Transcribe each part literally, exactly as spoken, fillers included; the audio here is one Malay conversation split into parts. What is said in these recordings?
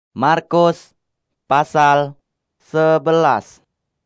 Markus pasal sebelas.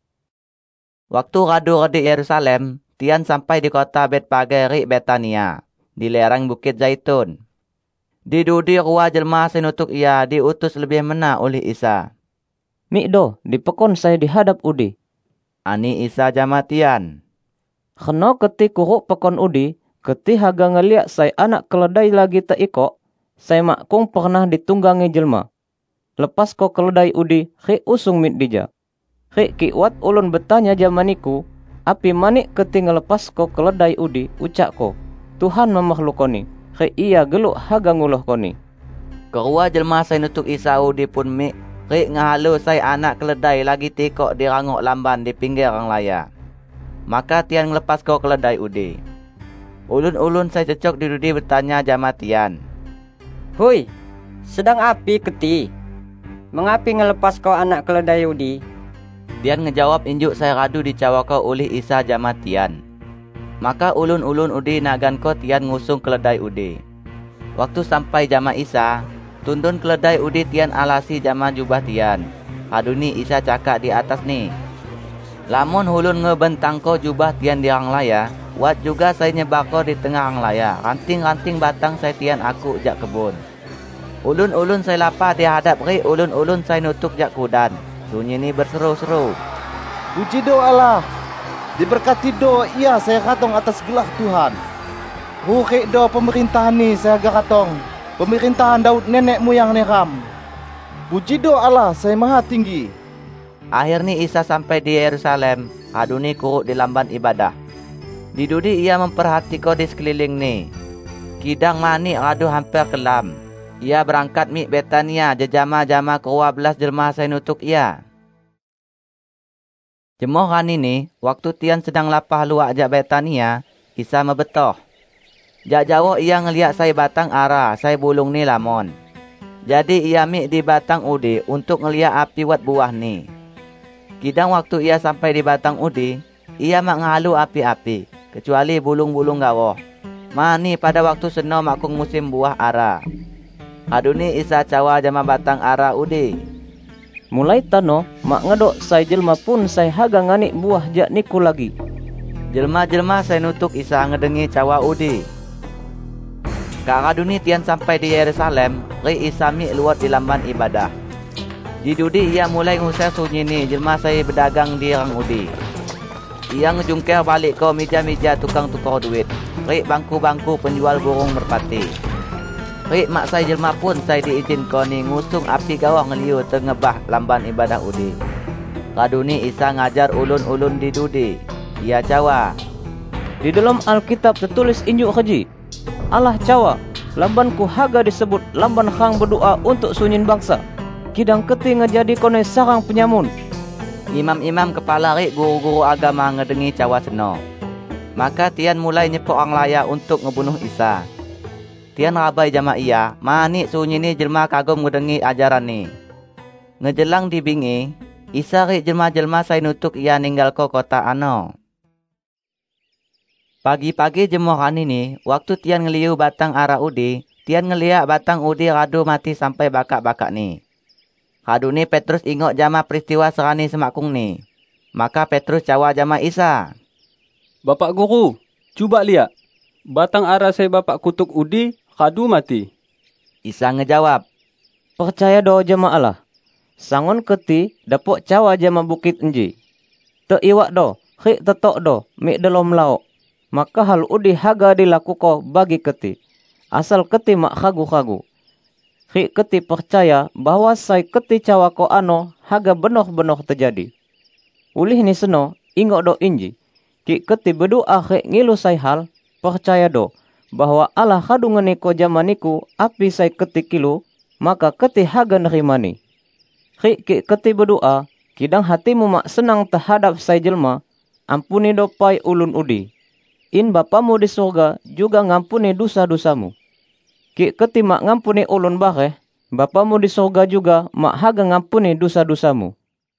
Waktu radu di Yerusalem, tian sampai di kota Betpage ri Betania, di lereng Bukit Zaitun. Di dudi rua jelma senutuk ia diutus lebih mena oleh Isa. Mikdo, dipekon saya dihadap udi. Ani Isa jama tian. Kena keti kuruk pekon udi, keti haga ngeliak saya anak keledai lagi teiko, saya makung pernah ditunggangi jelma. Lepas ko keledai udi, ri usung mit dija. Ri kiwat ulun bertanya jamaniku, api manik keti ngelepas ko keledai udi, ucak ko, Tuhan memakhlukoni, ri iya geluk haga nguloh koni. Kerua jelma saya nutuk Isa udi pun mik, ri ngahalu saya anak keledai lagi tikok di rangok lamban di pinggir rang laya. Maka tian ngelepas ko keledai udi. Ulun-ulun saya cecok di dudi bertanya jama tian. Hui, sedang api keti? Mengapi ngelepas kau anak keledai udi? Tian ngejawab injuk saya radu dicawa kau oleh Isa jama tian. Maka ulun-ulun udi nagan ko tian ngusung keledai udi. Waktu sampai jama Isa, tundun keledai udi tian alasi jama jubah tian. Haduni Isa cakap di atas ni. Lamun hulun ngebentang ko jubah tian di rang laya, wat juga saya nyebak ko di tengah rang laya. Ranting-ranting batang saya tian aku jak kebun. Ulun-ulun saya lapar di hadap ri, ulun-ulun saya nutuk jak kudan. Sunyi ni berseru-seru. Puji do Allah. Diberkati do ia saya katong atas gelah Tuhan. Ruki do pemerintahan ni saya agak katong. Pemerintahan Daud nenek moyang neram. Puji do Allah saya maha tinggi. Akhirnya Isa sampai di Yerusalem. Haduni kuruk di lamban ibadah. Di dudi ia memperhatiko di sekeliling ni. Kidang mani radu hampir kelam. Ia berangkat mi Betania jejama-jama kerua belas jelma saya nutuk ia. Jemoh rani ni, waktu tian sedang lapah luak jak Betania, Isa mebetoh. Jak jauh ia ngeliat saya batang ara, saya bulung ni lamon. Jadi ia mi di batang udi untuk ngeliat api wat buah ni. Kidang waktu ia sampai di batang udi, ia mak ngalu api-api, kecuali bulung-bulung gawoh. Mani pada waktu seno makung musim buah ara. Haduni Isa cawa jama batang ara udi. Mulai tano, mak ngedok saya jelma pun saya haga nganik buah jak niku lagi. Jelma-jelma saya nutuk Isa ngedengi cawa udi. Kak Haduni tian sampai di Yerusalem, ri Isa mi luat di lamban ibadah. Di dudi ia mulai ngusir sunyi ni jelma saya berdagang di rang udi. Ia ngejungkir balik ke meja-meja tukang tukar duit, ri bangku-bangku penjual burung merpati. Rik mak saya jelma pun saya diizin ko ni ngusung api gawah ngeliu tengebah lamban ibadah udi. Kaduni Isa ngajar ulun-ulun di dudi. Ia cawa. Di dalam Alkitab tertulis injuk haji. Allah cawa, lambanku haga disebut lamban khang berdoa untuk sunyin bangsa. Kidang keti ngejadi kone sarang penyamun. Imam-imam kepala rik guru-guru agama ngedengi cawa seno. Maka tian mulai nyepok orang laya untuk ngebunuh Isa. Tian rabai jama ia, mani sunyi ni jelma kagum ngedengi ajaran ni. Ngejelang di bingi, Isa rik jelma-jelma saya nutuk ia ninggal ko kota ano. Pagi-pagi jemoh rani ni, waktu tian ngeliu batang ara udi, tian ngeliak batang udi radu mati sampai bakak-bakak ni. Radu ni Petrus ingok jama peristiwa serani semakung ni. Maka Petrus cawa jama Isa. Bapak guru, cuba lihat. Batang ara saya bapak kutuk udi, kadu mati. Isa ngejawab. Percaya do jama Allah. Sangon keti dapok cawa jama bukit enji. Te iwak do, khik tetok do, mik dalam lauk. Maka hal udi haga dilakuko bagi keti. Asal keti mak khagu-khagu. Khik keti percaya bahwa saya keti cawa ko ano haga benoh-benoh terjadi. Ulih ni seno, ingok do inji. Kik keti berdoa khik ngilu saya hal, percaya do bahwa Allah kadu ngeniko jamaniku api saya keti kilu, maka keti haga nerimani. Khik kik keti berdoa, kidang hatimu mak senang terhadap saya jelma, ampuni dopai ulun udi. In Bapamu di surga juga ngampuni dosa-dosamu. Kik keti mak ngampuni ulun bareh, Bapamu di surga juga mak haga ngampuni dosa-dosamu.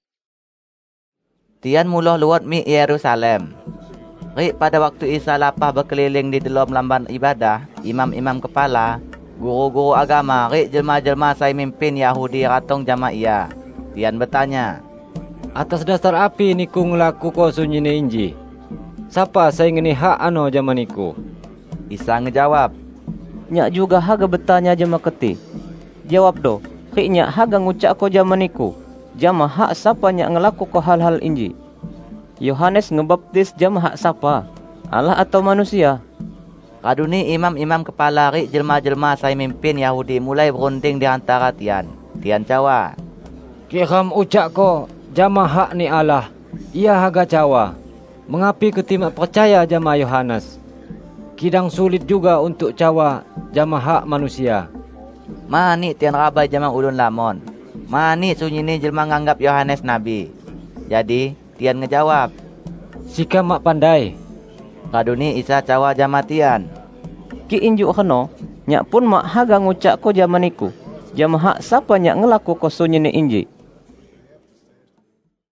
Tian muloh luat mi Yerusalem. Rik pada waktu Isa lapah berkeliling di dalam lamban ibadah, imam-imam kepala, Guru-guru agama rik jelma-jelma sai mimpin Yahudi ratong jama ia. Tian bertanya, Atas dasar api niku ngelaku ko sunyine inji? Siapa saya ngeni hak ano jama niku? Isa ngejawab, Nyak juga haga bertanya jama keti. Jawab do, rik nyak haga ngucak ko jama niku. Jama hak siapa nyak ngelaku ko hal-hal inji? Yohanes ngebaptis jama hak siapa? Allah atau manusia? Kaduni imam-imam kepala rik jelma-jelma sai mimpin Yahudi mulai berunding di antara tian. Tian cawa, Kiram ucak ko jama hak ni Allah. Ia haga cawa. Mengapi keti mak percaya jama Yohanes? Kidang sulit juga untuk cawa jama hak manusia. Mani tian rabai jama ulun lamon. Mani sunyini jelma nganggap Yohanes nabi. Jadi tian ngejawab, Sika mak pandai. Kaduni Isa cawa jama tian, Ki injuk keno, nyak pun mak haga ngucak ko jama niku. Jama hak siapa nyak ngelaku ko sunyine inji?